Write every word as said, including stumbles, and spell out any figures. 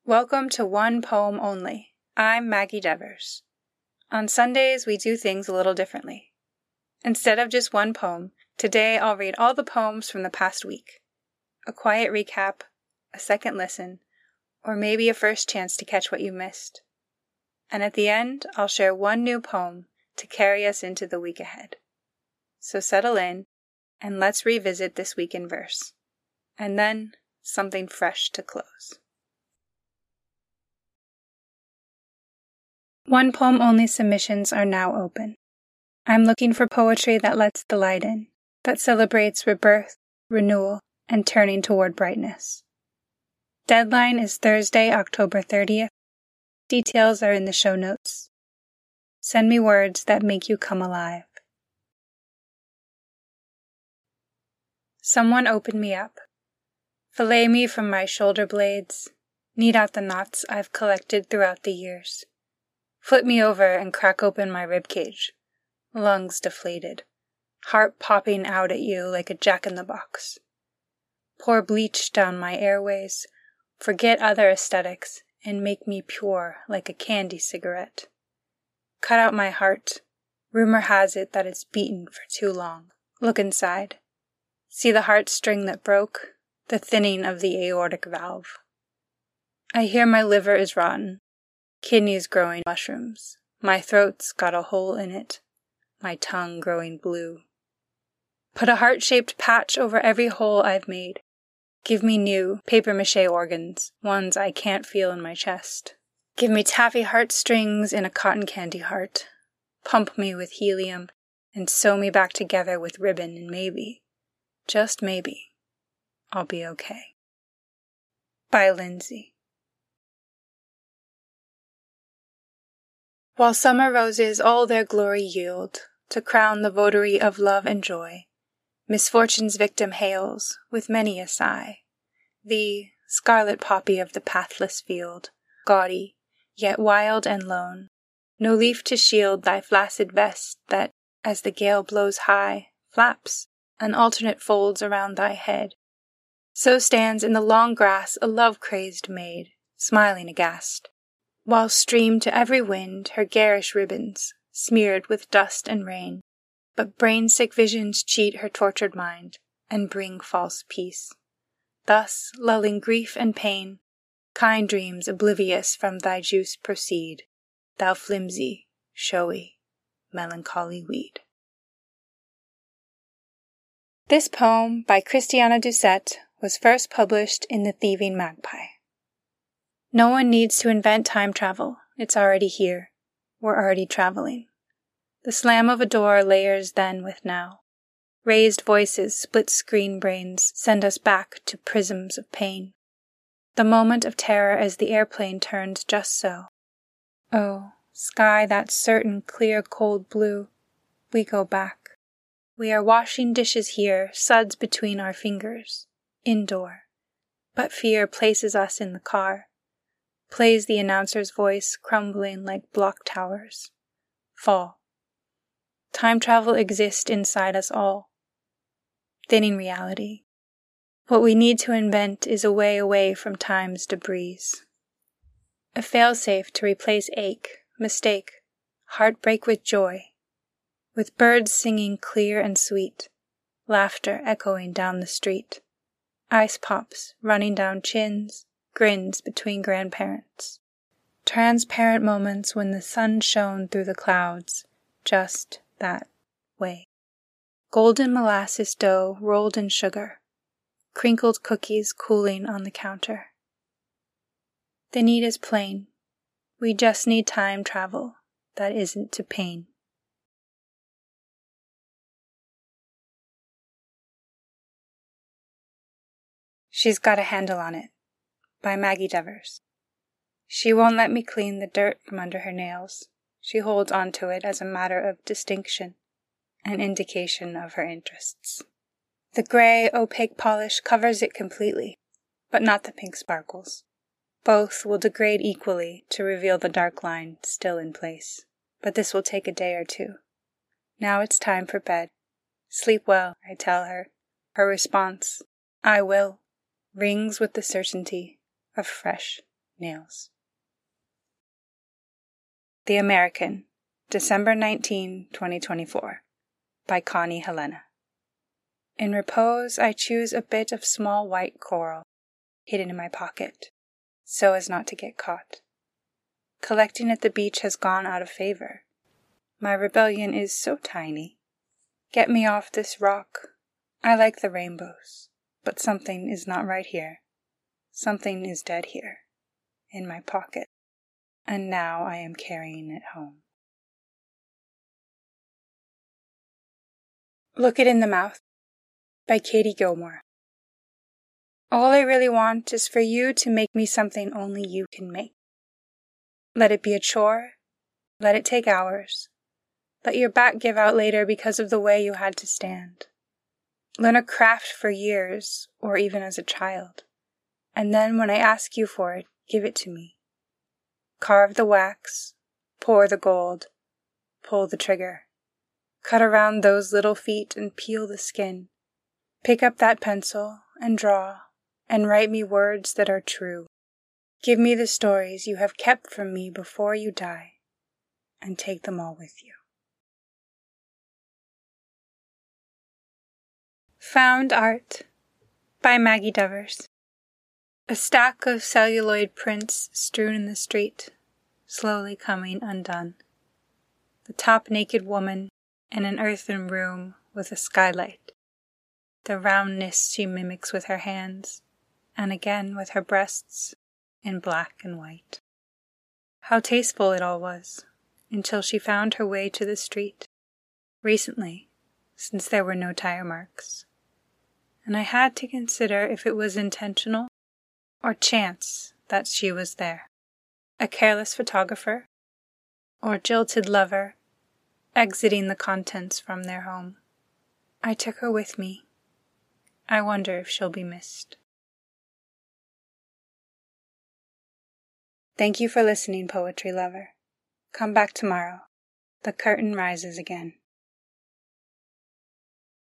Welcome to One Poem Only. I'm Maggie Devers. On Sundays, we do things a little differently. Instead of just one poem, today I'll read all the poems from the past week. A quiet recap, a second listen, or maybe a first chance to catch what you missed. And at the end, I'll share one new poem to carry us into the week ahead. So settle in, and let's revisit this week in verse. And then, something fresh to close. One Poem Only submissions are now open. I'm looking for poetry that lets the light in, that celebrates rebirth, renewal, and turning toward brightness. Deadline is Thursday, October thirtieth. Details are in the show notes. Send me words that make you come alive. Someone open me up. Fillet me from my shoulder blades. Knead out the knots I've collected throughout the years. Flip me over and crack open my ribcage. Lungs deflated. Heart popping out at you like a jack-in-the-box. Pour bleach down my airways. Forget other aesthetics and make me pure like a candy cigarette. Cut out my heart. Rumor has it that it's beaten for too long. Look inside. See the heartstring that broke, the thinning of the aortic valve. I hear my liver is rotten. Kidneys growing mushrooms. My throat's got a hole in it. My tongue growing blue. Put a heart-shaped patch over every hole I've made. Give me new papier-mâché organs, ones I can't feel in my chest. Give me taffy heartstrings in a cotton candy heart. Pump me with helium and sew me back together with ribbon, and maybe, just maybe, I'll be okay. By Lindsay. While summer roses all their glory yield, to crown the votary of love and joy, misfortune's victim hails, with many a sigh, thee, scarlet poppy of the pathless field, gaudy, yet wild and lone, no leaf to shield thy flaccid vest that, as the gale blows high, flaps, and alternate folds around thy head. So stands in the long grass a love-crazed maid, smiling aghast, while stream to every wind her garish ribbons, smeared with dust and rain, but brain-sick visions cheat her tortured mind, and bring false peace. Thus, lulling grief and pain, kind dreams oblivious from thy juice proceed, thou flimsy, showy, melancholy weed. This poem, by Christiana Doucette, was first published in The Thieving Magpie. No one needs to invent time travel. It's already here. We're already traveling. The slam of a door layers then with now. Raised voices, split-screen brains send us back to prisms of pain. The moment of terror as the airplane turns just so. Oh, sky that's certain clear cold blue. We go back. We are washing dishes here, suds between our fingers. Indoor. But fear places us in the car. Plays the announcer's voice crumbling like block towers. Fall. Time travel exists inside us all. Thinning reality. What we need to invent is a way away from time's debris. A failsafe to replace ache, mistake, heartbreak with joy. With birds singing clear and sweet. Laughter echoing down the street. Ice pops running down chins. Grins between grandparents. Transparent moments when the sun shone through the clouds, just that way. Golden molasses dough rolled in sugar. Crinkled cookies cooling on the counter. The need is plain. We just need time travel that isn't to pain. She's Got a Handle on It. By Maggie Devers. She won't let me clean the dirt from under her nails. She holds onto it as a matter of distinction, an indication of her interests. The gray, opaque polish covers it completely, but not the pink sparkles. Both will degrade equally to reveal the dark line still in place, but this will take a day or two. Now it's time for bed. Sleep well, I tell her. Her response, I will, rings with the certainty of fresh nails. The American, December nineteenth, twenty twenty-four, by Connie Helena. In repose, I choose a bit of small white coral, hidden in my pocket, so as not to get caught. Collecting at the beach has gone out of favor. My rebellion is so tiny. Get me off this rock. I like the rainbows, but something is not right here. Something is dead here, in my pocket, and now I am carrying it home. Look It in the Mouth, by Katie Gilmore. All I really want is for you to make me something only you can make. Let it be a chore. Let it take hours. Let your back give out later because of the way you had to stand. Learn a craft for years, or even as a child. And then when I ask you for it, give it to me. Carve the wax, pour the gold, pull the trigger. Cut around those little feet and peel the skin. Pick up that pencil and draw, and write me words that are true. Give me the stories you have kept from me before you die, and take them all with you. Found Art, by Maggie Devers. A stack of celluloid prints strewn in the street, slowly coming undone. The top naked woman in an earthen room with a skylight. The roundness she mimics with her hands, and again with her breasts in black and white. How tasteful it all was, until she found her way to the street, recently, since there were no tire marks. And I had to consider if it was intentional or chance that she was there. A careless photographer, or jilted lover, exiting the contents from their home. I took her with me. I wonder if she'll be missed. Thank you for listening, poetry lover. Come back tomorrow. The curtain rises again.